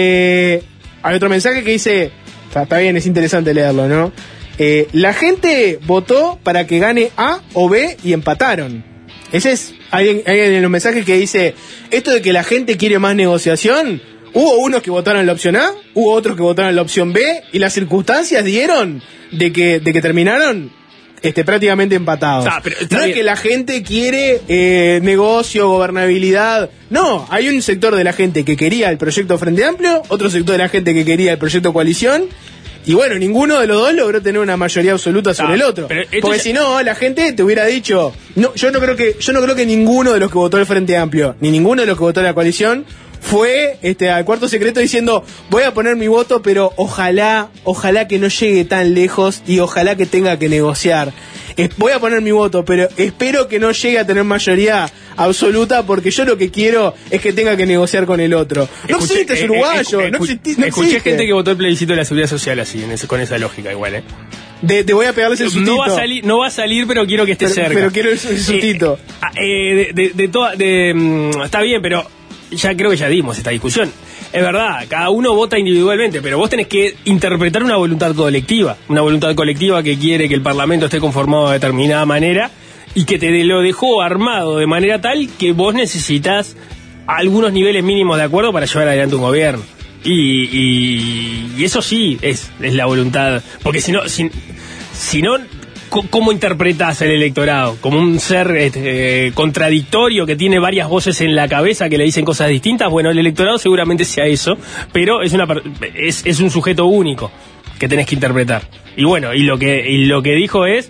Hay otro mensaje que dice... Está bien, es interesante leerlo, ¿no? La gente votó para que gane A o B y empataron. Ese es alguien en los mensajes que dice, esto de que la gente quiere más negociación, hubo unos que votaron en la opción A, hubo otros que votaron en la opción B, y las circunstancias dieron de que terminaron prácticamente empatados. No es que la gente quiere negocio, gobernabilidad. No, hay un sector de la gente que quería el proyecto Frente Amplio, otro sector de la gente que quería el proyecto Coalición. Y bueno, ninguno de los dos logró tener una mayoría absoluta sobre el otro. Porque si no, la gente te hubiera dicho, no, yo no creo que ninguno de los que votó el Frente Amplio, ni ninguno de los que votó la coalición, fue al cuarto secreto diciendo, voy a poner mi voto, pero ojalá que no llegue tan lejos y ojalá que tenga que negociar. Voy a poner mi voto, pero espero que no llegue a tener mayoría absoluta porque yo lo que quiero es que tenga que negociar con el otro. No existe ese uruguayo, no existe. Escuché gente que votó el plebiscito de la seguridad social así, con esa lógica igual, Te voy a pegarles el sustito. No va a salir, pero quiero que esté cerca. Pero quiero el sustito. Está bien, pero ya creo que ya dimos esta discusión. Es verdad, cada uno vota individualmente, pero vos tenés que interpretar una voluntad colectiva que quiere que el Parlamento esté conformado de determinada manera y que te lo dejó armado de manera tal que vos necesitas algunos niveles mínimos de acuerdo para llevar adelante un gobierno. Y eso sí es la voluntad, porque si no, ¿cómo interpretás el electorado? ¿Como un ser contradictorio que tiene varias voces en la cabeza que le dicen cosas distintas? Bueno, el electorado seguramente sea eso, pero es un sujeto único que tenés que interpretar. Y bueno, y lo que dijo es,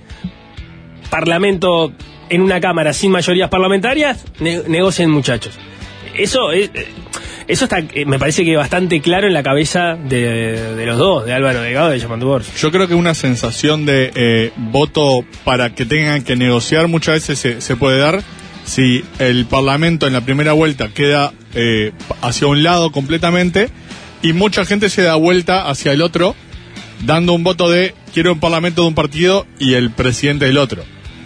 Parlamento en una Cámara sin mayorías parlamentarias, negocien, muchachos. Eso está, me parece que bastante claro en la cabeza de los dos, de Álvaro Delgado y de Yamandu Orsi. Yo creo que una sensación de voto para que tengan que negociar muchas veces se puede dar si el Parlamento en la primera vuelta queda hacia un lado completamente y mucha gente se da vuelta hacia el otro, dando un voto de quiero un Parlamento de un partido y el presidente del otro.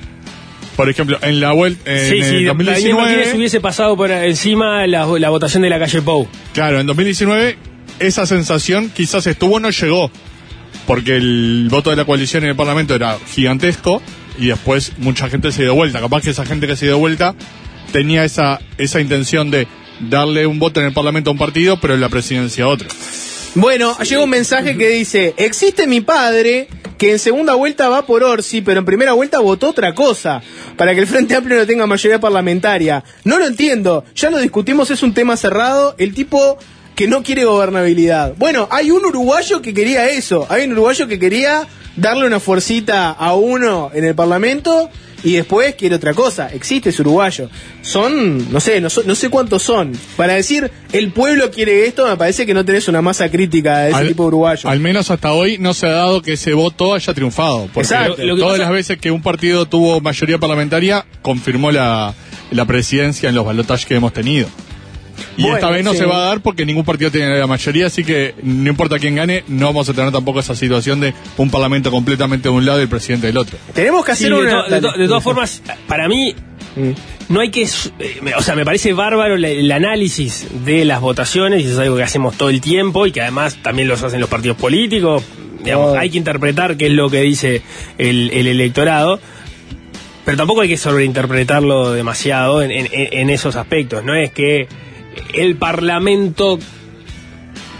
Por ejemplo, en la vuelta en 2019 hubiese pasado por encima la votación de la calle Pou. Claro, en 2019 esa sensación quizás estuvo, no llegó, porque el voto de la coalición en el Parlamento era gigantesco y después mucha gente se dio vuelta. Capaz que esa gente que se dio vuelta tenía esa intención de darle un voto en el Parlamento a un partido, pero en la presidencia a otro. Bueno, llega un mensaje que dice, existe mi padre que en segunda vuelta va por Orsi, pero en primera vuelta votó otra cosa, para que el Frente Amplio no tenga mayoría parlamentaria. No lo entiendo, ya lo discutimos, es un tema cerrado, el tipo que no quiere gobernabilidad. Bueno, hay un uruguayo que quería eso, hay un uruguayo que quería darle una fuercita a uno en el Parlamento y después quiere otra cosa. Existe ese uruguayo. Son, no sé cuántos son. Para decir, el pueblo quiere esto, me parece que no tenés una masa crítica de ese tipo de uruguayo. Al menos hasta hoy no se ha dado que ese voto haya triunfado. Porque todas las veces que un partido tuvo mayoría parlamentaria, confirmó la presidencia en los balotajes que hemos tenido. Y esta vez no se va a dar porque ningún partido tiene la mayoría, así que no importa quién gane, no vamos a tener tampoco esa situación de un parlamento completamente de un lado y el presidente del otro. Tenemos que hacer de todas formas, para mí, no hay que... me parece bárbaro el análisis de las votaciones, y eso es algo que hacemos todo el tiempo, y que además también los hacen los partidos políticos. Digamos, hay que interpretar qué es lo que dice el electorado, pero tampoco hay que sobreinterpretarlo demasiado en esos aspectos. No es que el Parlamento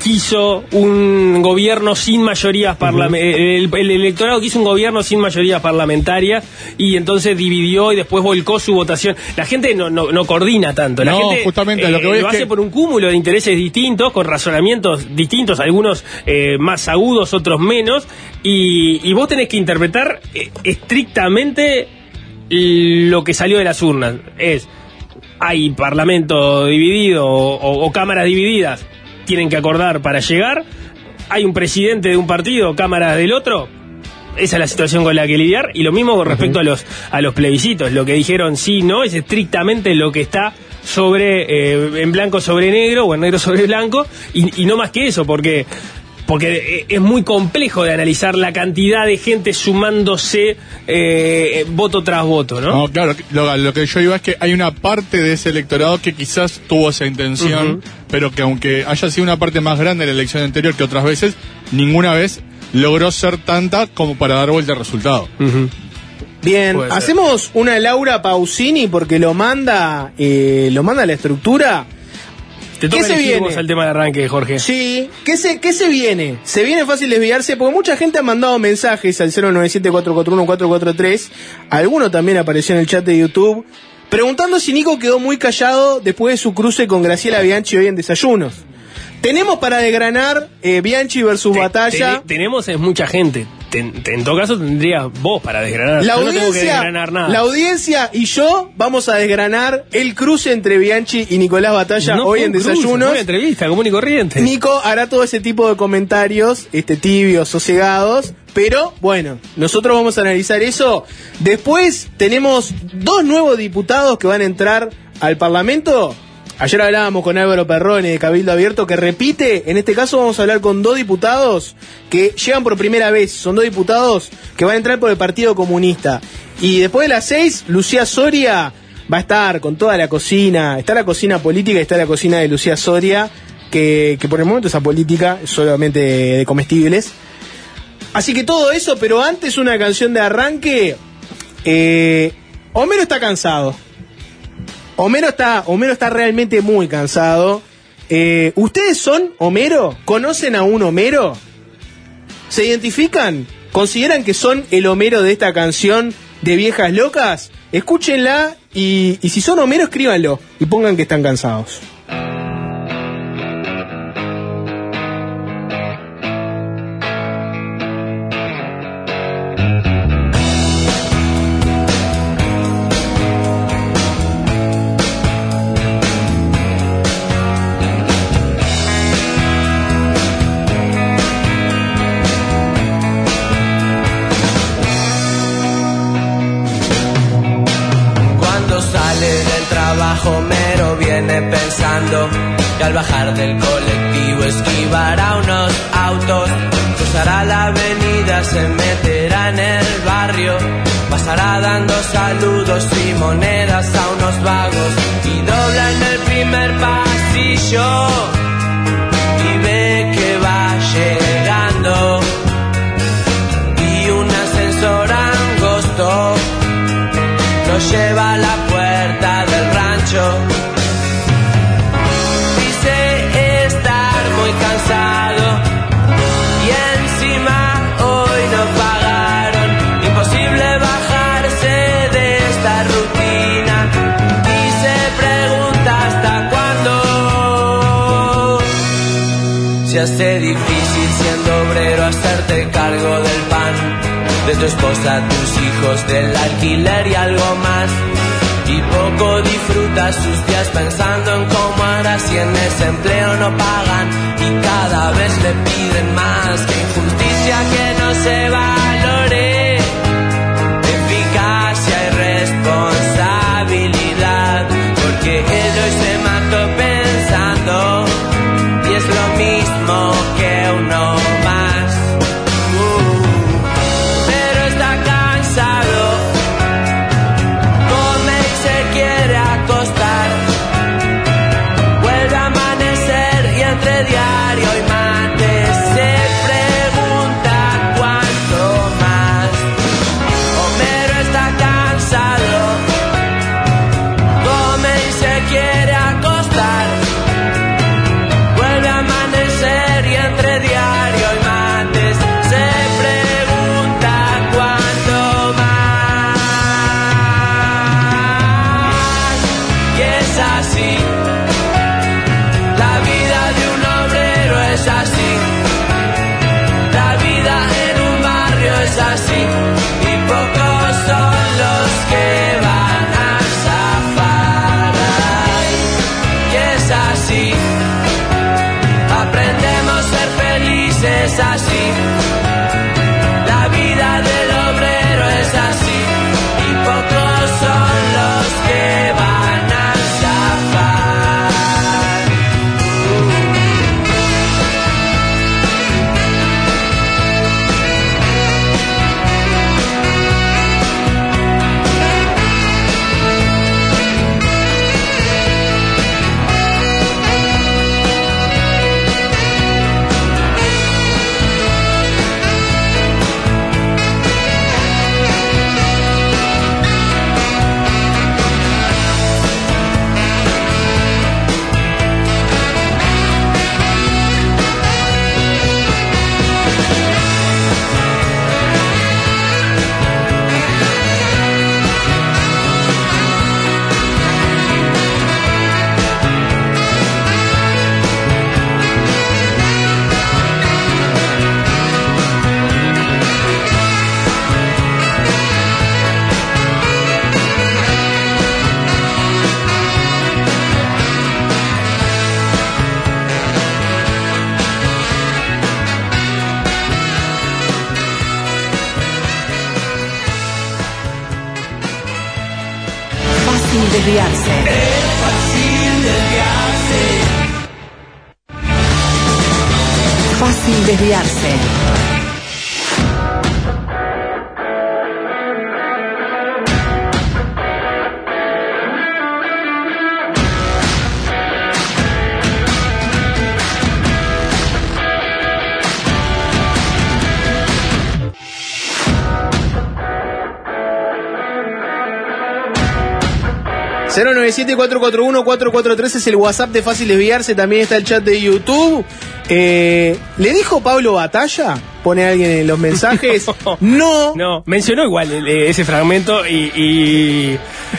quiso un gobierno sin mayorías parlamentarias, el electorado quiso un gobierno sin mayorías parlamentarias y entonces dividió y después volcó su votación. La gente no coordina tanto, la gente justamente lo que voy lo es hace que... por un cúmulo de intereses distintos, con razonamientos distintos, algunos más agudos, otros menos, y vos tenés que interpretar estrictamente lo que salió de las urnas. Hay parlamento dividido o cámaras divididas, tienen que acordar para llegar. Hay un presidente de un partido, cámaras del otro. Esa es la situación con la que lidiar. Y lo mismo con respecto a los plebiscitos. Lo que dijeron sí, no, es estrictamente lo que está en blanco sobre negro o en negro sobre blanco. Y no más que eso, porque es muy complejo de analizar la cantidad de gente sumándose voto tras voto, ¿no? No, claro, lo que yo iba es que hay una parte de ese electorado que quizás tuvo esa intención, pero que aunque haya sido una parte más grande de la elección anterior que otras veces, ninguna vez logró ser tanta como para dar vuelta al resultado. Bien, hacemos una Laura Pausini porque lo manda la estructura. Te toca elegir vos al tema de arranque, Jorge. Sí, ¿qué se viene? Se viene fácil desviarse porque mucha gente ha mandado mensajes al 097-441-443. Alguno también apareció en el chat de YouTube preguntando si Nico quedó muy callado después de su cruce con Graciela Bianchi hoy en Desayunos. Tenemos para desgranar Bianchi versus Batalla. Tenemos es mucha gente. En todo caso tendrías vos para desgranar. Yo no tengo que desgranar nada. La audiencia y yo vamos a desgranar el cruce entre Bianchi y Nicolás Batalla hoy en Desayunos. Una entrevista común y corriente. Nico hará todo ese tipo de comentarios, tibios, sosegados. Pero bueno, nosotros vamos a analizar eso. Después tenemos 2 nuevos diputados que van a entrar al Parlamento. Ayer hablábamos con Álvaro Perrone de Cabildo Abierto, que repite. En este caso vamos a hablar con 2 diputados que llegan por primera vez. Son 2 diputados que van a entrar por el Partido Comunista. Y después de las 6, Lucía Soria va a estar con toda la cocina. Está la cocina política y está la cocina de Lucía Soria, que por el momento esa política es solamente de comestibles. Así que todo eso, pero antes una canción de arranque. Homero está cansado. Homero está realmente muy cansado. ¿Ustedes son Homero? ¿Conocen a un Homero? ¿Se identifican? ¿Consideran que son el Homero de esta canción de Viejas Locas? Escúchenla y si son Homero, escríbanlo y pongan que están cansados. Homero viene pensando que al bajar del colectivo esquivará unos autos, cruzará la avenida, se meterá en el barrio, pasará dando saludos y monedas a unos vagos y dobla en el primer pasillo y ve que va llegando y un ascensor angosto lo lleva a la puerta del rancho. Dice estar muy cansado y encima hoy no pagaron. Imposible bajarse de esta rutina y se pregunta hasta cuándo. Se hace difícil siendo obrero hacerte cargo del pan de tu esposa, tus hijos, del alquiler y algo más. Y poco disfruta sus días pensando en cómo hará si en ese empleo no pagan y cada vez le piden más. Que injusticia que no se valore, eficacia y responsabilidad, porque él hoy se mató pensando y es lo mismo que uno más. Pero está cansado, come y se quiere acostar, vuelve a amanecer y entre diario y mate se pregunta cuánto más. Homero está cansado, come y se quiere acostar, vuelve a amanecer es así. La vida del obrero es así. Y pocos son los que van a zafar. Fácil desviarse. Fácil desviarse. ...097-441-443 es el WhatsApp de Fácil Desviarse. También está el chat de YouTube. ¿Le dijo Pablo Batalla? Pone alguien en los mensajes. No. No, mencionó igual ese fragmento y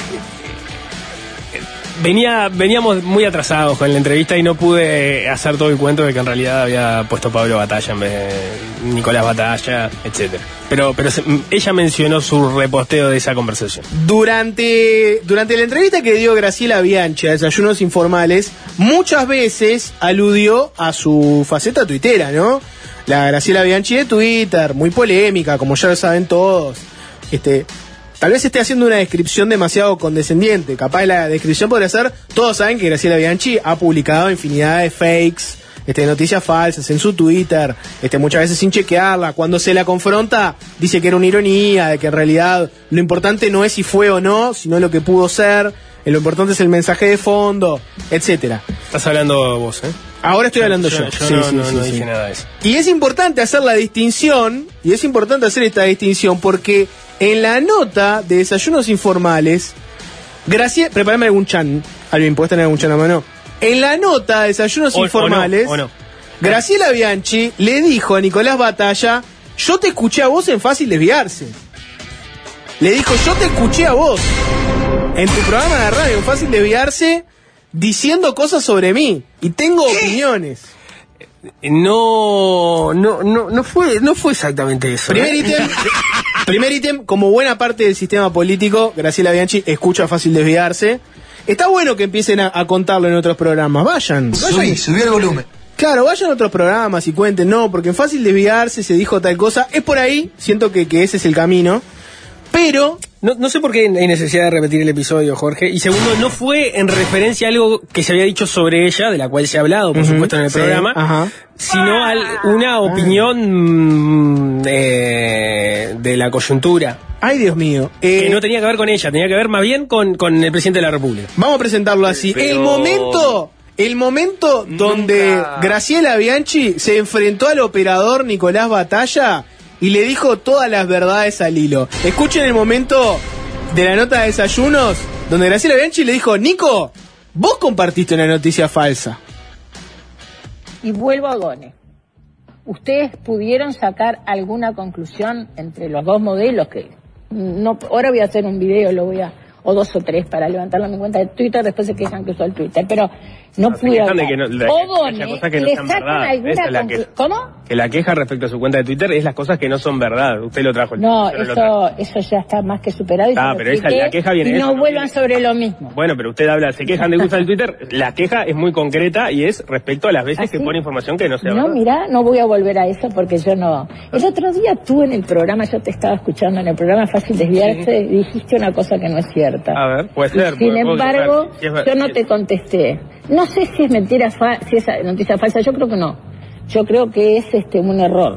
veníamos muy atrasados con la entrevista y no pude hacer todo el cuento de que en realidad había puesto Pablo Batalla en vez de Nicolás Batalla, etcétera. Pero ella mencionó su reposteo de esa conversación. Durante la entrevista que dio Graciela Bianchi a Desayunos Informales, muchas veces aludió a su faceta tuitera, ¿no? La Graciela Bianchi de Twitter, muy polémica, como ya lo saben todos. Tal vez esté haciendo una descripción demasiado condescendiente. Capaz la descripción podría ser, todos saben que Graciela Bianchi ha publicado infinidad de fakes, noticias falsas en su Twitter, muchas veces sin chequearla. Cuando se la confronta, dice que era una ironía, de que en realidad lo importante no es si fue o no, sino lo que pudo ser. Lo importante es el mensaje de fondo, etcétera. Estás hablando vos, ¿eh? Ahora estoy hablando yo. No dije nada de eso. Y es importante hacer la distinción, y es importante hacer esta distinción, porque en la nota de Desayunos Informales, prepárame algún chan, Alvin, ¿puedes tener algún chan a mano? En la nota de Desayunos Informales, o no. Graciela Bianchi le dijo a Nicolás Batalla, yo te escuché a vos en Fácil Desviarse. Le dijo, yo te escuché a vos en tu programa de radio, en Fácil Desviarse, diciendo cosas sobre mí, y tengo opiniones. No fue exactamente eso. Primer ítem, como buena parte del sistema político, Graciela Bianchi escucha Fácil Desviarse. Está bueno que empiecen a contarlo en otros programas. Vayan. Subí el volumen. Claro, vayan a otros programas y cuenten, no, porque en Fácil Desviarse se dijo tal cosa. Es por ahí, siento que ese es el camino. Pero no sé por qué hay necesidad de repetir el episodio, Jorge. Y segundo, no fue en referencia a algo que se había dicho sobre ella, de la cual se ha hablado, por supuesto, en el programa, sino a una opinión de la coyuntura. Ay, Dios mío. Que no tenía que ver con ella, tenía que ver más bien con el presidente de la República. Vamos a presentarlo así. Pero el momento donde Graciela Bianchi se enfrentó al operador Nicolás Batalla y le dijo todas las verdades al hilo. Escuchen el momento de la nota de Desayunos donde Graciela Bianchi le dijo, Nico, vos compartiste una noticia falsa. Y vuelvo a Gone. ¿Ustedes pudieron sacar alguna conclusión entre los dos modelos? Que no, ahora voy a hacer un video, o 2 o 3 para levantarlo en mi cuenta de Twitter, después se quejan que usó el Twitter, pero no pude hablar. O Gone, le sacan alguna conclusión. ¿Cómo? Que la queja respecto a su cuenta de Twitter es las cosas que no son verdad. Usted lo trajo. No, eso ya está más que superado. Y pero la queja viene. Y no vuelvan sobre lo mismo. Bueno, pero usted habla, se quejan de usar el Twitter. La queja es muy concreta y es respecto a las veces que pone información que no sea verdad. No, mirá, no voy a volver a eso porque yo no. El otro día tú en el programa, yo te estaba escuchando en el programa Fácil Desviarse, y dijiste una cosa que no es cierta. A ver, puede ser. Sin embargo, yo no te contesté. No sé si es mentira, si es noticia falsa, yo creo que no. Yo creo que es un error.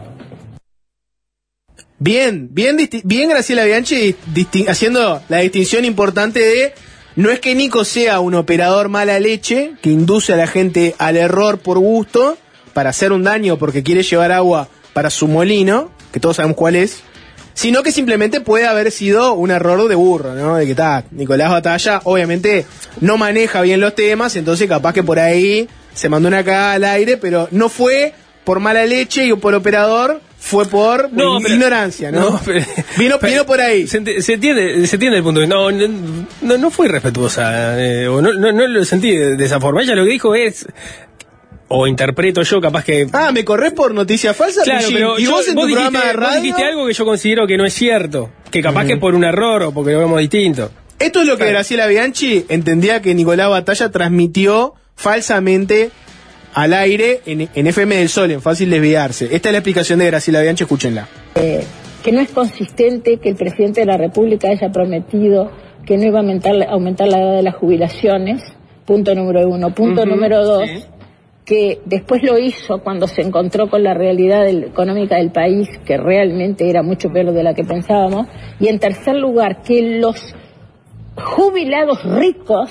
Bien Graciela Bianchi haciendo la distinción importante de no es que Nico sea un operador mala leche que induce a la gente al error por gusto para hacer un daño porque quiere llevar agua para su molino, que todos sabemos cuál es, sino que simplemente puede haber sido un error de burro, ¿no? De que Nicolás Batalla obviamente no maneja bien los temas, entonces capaz que por ahí se mandó una cagada al aire, pero no fue por mala leche y por operador, fue por ignorancia, ¿no? Vino por ahí. Se entiende el punto. No fue irrespetuosa, no lo sentí de esa forma. Ella lo que dijo es, o interpreto yo, capaz que... ¿me corres por noticia falsa? Claro, pero ¿Y vos en tu programa de radio? Vos dijiste algo que yo considero que no es cierto, que capaz que es por un error o porque lo vemos distinto. Esto es lo que Graciela Bianchi entendía que Nicolás Batalla transmitió falsamente al aire en FM del Sol, en Fácil Desviarse. Esta es la explicación de Graciela Bianchi, escúchenla. Que no es consistente que el presidente de la República haya prometido que no iba a aumentar la edad de las jubilaciones, punto número 1. Punto número 2, que después lo hizo cuando se encontró con la realidad económica del país, que realmente era mucho peor de la que pensábamos. Y en tercer lugar, que los jubilados ricos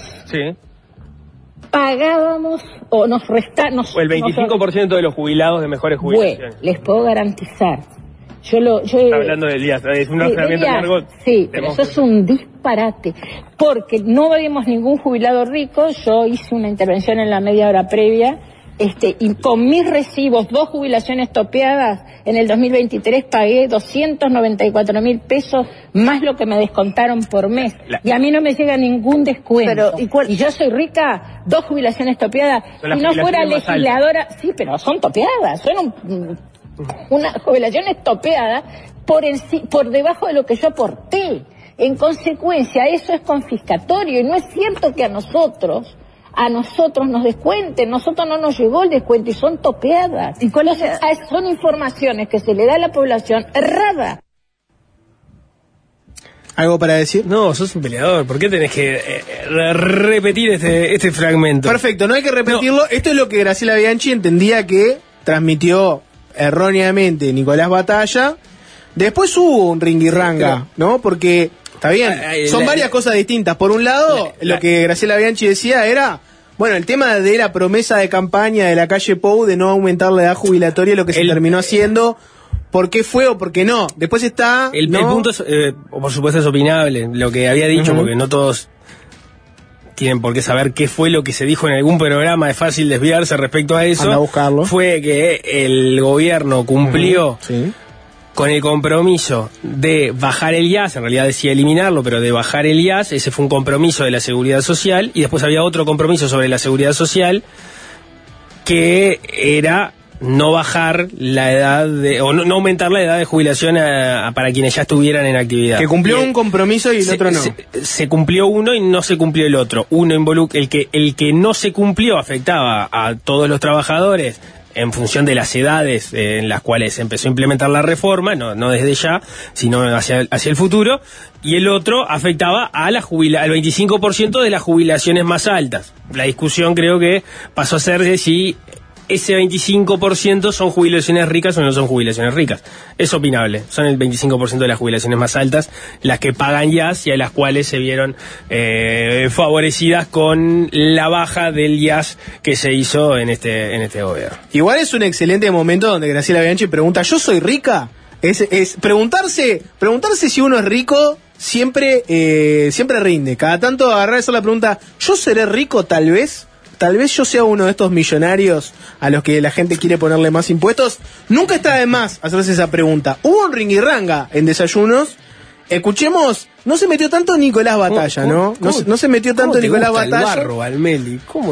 pagábamos o nos restábamos... O el 25% de los jubilados de mejores jubilaciones. Les puedo garantizar. Está hablando del IAS, es un razonamiento largo. Sí, pero eso es un disparate. Porque no vemos ningún jubilado rico. Yo hice una intervención en la media hora previa, y con mis recibos, 2 jubilaciones topeadas, en el 2023 pagué 294.000 pesos más lo que me descontaron por mes. Y a mí no me llega ningún descuento. Y yo soy rica, 2 jubilaciones topeadas. Si no fuera legisladora, sí, pero son topeadas, son unas jubilaciones topeadas por debajo de lo que yo aporté. En consecuencia, eso es confiscatorio, y no es cierto que a nosotros nos descuenten. Nosotros no nos llegó el descuento y son topeadas. Son informaciones que se le da a la población errada. ¿Algo para decir? No, sos un peleador. ¿Por qué tenés que repetir este fragmento? Perfecto, no hay que repetirlo. Esto es lo que Graciela Bianchi entendía que transmitió erróneamente Nicolás Batalla. Después hubo un ringuirranga, ¿no? Porque... Está bien, son varias cosas distintas. Por un lado, lo que Graciela Bianchi decía era, bueno, el tema de la promesa de campaña de la calle Pou de no aumentar la edad jubilatoria, lo que se terminó haciendo, ¿por qué fue o por qué no? Después está... El punto, por supuesto, es opinable, lo que había dicho, porque no todos tienen por qué saber qué fue lo que se dijo en algún programa, es fácil desviarse respecto a eso. Anda a buscarlo. Fue que el gobierno cumplió... con el compromiso de bajar el IAS, en realidad decía eliminarlo, pero de bajar el IAS, ese fue un compromiso de la Seguridad Social, y después había otro compromiso sobre la Seguridad Social, que era no bajar la edad o no aumentar la edad de jubilación para quienes ya estuvieran en actividad. Que cumplió un compromiso y el otro no. Se cumplió uno y no se cumplió el otro. El que no se cumplió afectaba a todos los trabajadores en función de las edades en las cuales se empezó a implementar la reforma, no desde ya, sino hacia el futuro, y el otro afectaba a al 25% de las jubilaciones más altas. La discusión creo que pasó a ser de si ese 25% son jubilaciones ricas o no son jubilaciones ricas. Es opinable, son el 25% de las jubilaciones más altas las que pagan IAS y a las cuales se vieron favorecidas con la baja del IAS que se hizo en este gobierno. Igual es un excelente momento donde Graciela Bianchi pregunta, ¿yo soy rica? Es preguntarse si uno es rico siempre rinde. Cada tanto agarrar esa la pregunta, ¿yo seré rico tal vez? Tal vez yo sea uno de estos millonarios a los que la gente quiere ponerle más impuestos. Nunca está de más hacerse esa pregunta. Hubo un ringuirranga en Desayunos. Escuchemos, no se metió tanto Nicolás Batalla, ¿no? No se metió tanto Nicolás Batalla. El barro, Almeli? ¿Cómo?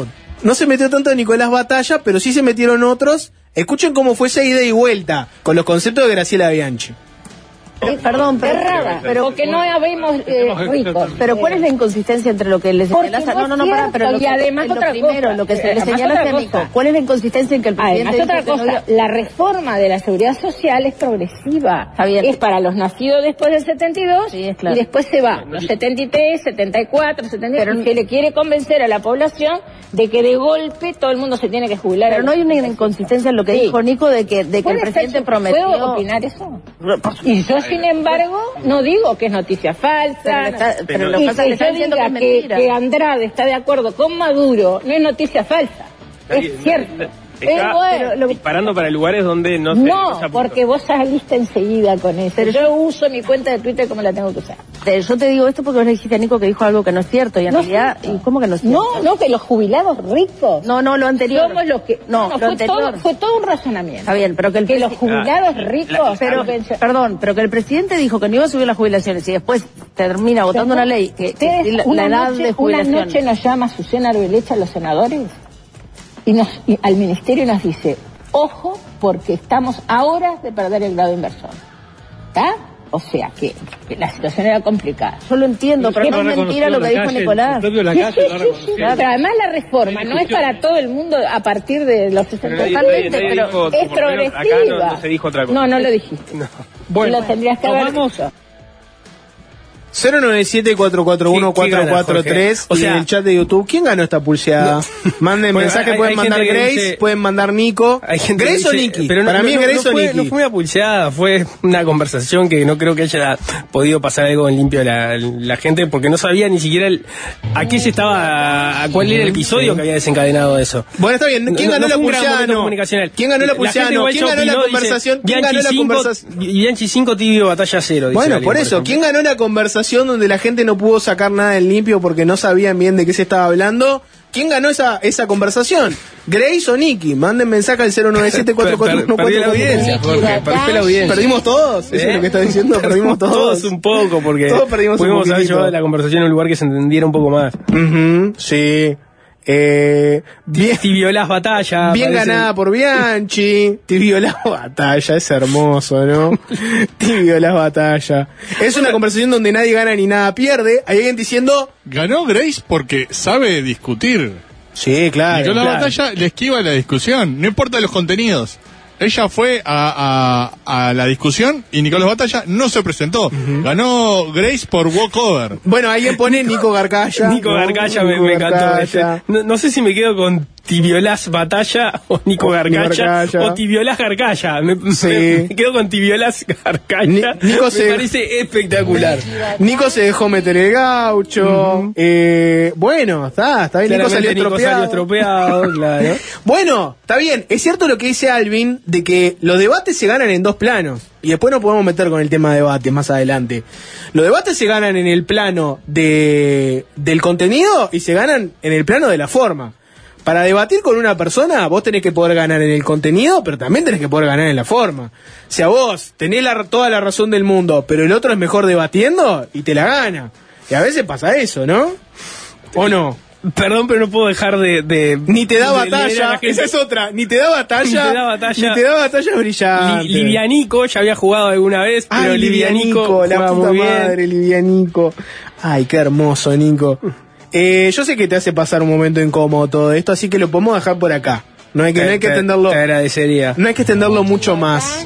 No se metió tanto Nicolás Batalla, pero sí se metieron otros. Escuchen cómo fue esa ida y vuelta con los conceptos de Graciela Bianchi. Perdón, pero porque no habemos ricos. Pero ¿cuál es la inconsistencia entre lo que le señalaste? Pero y además otra primero, cosa, lo que se le señalaste a Nico, ¿cuál es la inconsistencia en que el presidente además otra cosa, la reforma de la seguridad social es progresiva. Está bien. Es para los nacidos después del 72 sí, es claro. Y después se va, los 73, 74, 70, pero se le quiere convencer a la población de que de golpe todo el mundo se tiene que jubilar. Pero no hay una inconsistencia en lo que dijo Nico de que el presidente prometió. ¿Puedo opinar eso? Y yo, sin embargo, no digo que es noticia falsa, pero lo que pasa es que yo diga que Andrade está de acuerdo con Maduro no es noticia falsa, es cierto. Está disparando para lugares donde no se... No, porque vos saliste enseguida con eso. Pero yo uso mi cuenta de Twitter como la tengo que usar. Yo te digo esto porque vos le dijiste a Nico que dijo algo que no es cierto. Y en realidad, ¿cómo que no es cierto? No, que los jubilados ricos. No, lo anterior. Somos los que... No, lo anterior. Fue todo un razonamiento. Está bien, pero que los jubilados ricos... Pero que el presidente dijo que no iba a subir las jubilaciones y después termina votando una ley que la edad de jubilación... Una noche nos llama Susana Arbelecha a los senadores y al ministerio nos dice, ojo, porque estamos a horas de perder el grado de inversón. ¿Está? O sea que la situación era complicada. Yo lo entiendo, pero no es mentira lo que dijo Nicolás. Pero además la reforma no es para todo el mundo a partir de los 60. Totalmente, pero es progresiva. No se dijo otra cosa. No lo dijiste. No. Bueno, lo tendrías que haber dicho. 097-441-443 o sea, y en el chat de YouTube. ¿Quién ganó esta pulseada? Manden mensaje, pueden mandar Grace, pueden mandar Nico. ¿Grace o Nicky? Pero para mí es Grace o Nicky. No fue una pulseada, fue una conversación que no creo que haya podido pasar algo en limpio la gente, porque no sabía ni siquiera a qué se estaba, a cuál era el episodio que había desencadenado eso. Bueno, está bien. ¿Quién ganó la pulseada? ¿Quién ganó la pulseada? ¿Quién ganó la conversación? ¿Quién ganó la conversación? Bianchi 5, Tibio Batalla 0. Bueno, por eso. ¿Quién ganó la conversación donde la gente no pudo sacar nada del limpio porque no sabían bien de qué se estaba hablando? ¿Quién ganó esa conversación? ¿Grace o Nicky? Manden mensaje al 097-441-443. Perdí la audiencia, Jorge. Perdí la audiencia. ¿Perdimos todos? ¿Eso es lo que está diciendo? ¿Perdimos todos? Todos un poco, porque todos perdimos pudimos haber llevado la conversación a un lugar que se entendiera un poco más. Sí. Bien, Tibiolás Batalla. Bien parece. Ganada por Bianchi. Tibiolás Batalla, es hermoso, ¿no? Tibiolás Batalla. Es una conversación donde nadie gana ni nada pierde. Hay alguien diciendo... Ganó Grace porque sabe discutir. Sí, claro. Nicolás Batalla le esquiva la discusión, no importa los contenidos. Ella fue a la discusión y Nicolás Batalla no se presentó. Ganó Grace por walkover. Bueno, alguien pone Nico Garcaya. Nico Garcaya me encantó. No sé si me quedo con Tibiolás Batalla o Nico Garcaya o Tibiolás Garcaya. Me quedo con Tibiolás Garcaya. Nico me parece espectacular. Nico se dejó meter el gaucho. Bueno, está bien. Nico salió estropeado. Claro. Bueno, está bien. Es cierto lo que dice Alvin de que los debates se ganan en dos planos. Y después nos podemos meter con el tema de debates más adelante. Los debates se ganan en el plano del contenido y se ganan en el plano de la forma. Para debatir con una persona, vos tenés que poder ganar en el contenido, pero también tenés que poder ganar en la forma. Si a vos tenés toda la razón del mundo, pero el otro es mejor debatiendo, y te la gana. Y a veces pasa eso, ¿no? ¿O no? Perdón, pero no puedo dejar de ni te da batalla, esa es otra. Ni te da batalla. Ni te da batalla brillante. Livianico, ya había jugado alguna vez, pero Livianico, la puta madre, Livianico. Ay, qué hermoso, Nico. Yo sé que te hace pasar un momento incómodo todo esto, así que lo podemos dejar por acá. No hay que extenderlo. Te agradecería. No hay que extenderlo mucho más.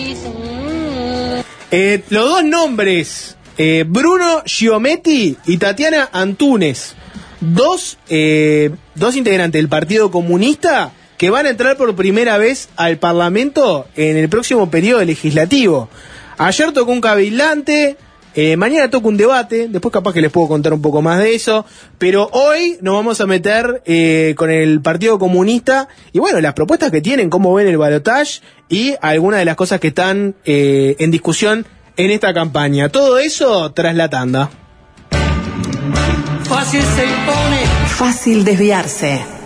Los dos nombres, Bruno Giometti y Tatiana Antunes, dos integrantes del Partido Comunista que van a entrar por primera vez al Parlamento en el próximo periodo legislativo. Ayer tocó un cabildante. Mañana toca un debate, después capaz que les puedo contar un poco más de eso, pero hoy nos vamos a meter con el Partido Comunista y bueno, las propuestas que tienen, cómo ven el balotaje y algunas de las cosas que están en discusión en esta campaña. Todo eso tras la tanda. Fácil se impone. Fácil desviarse.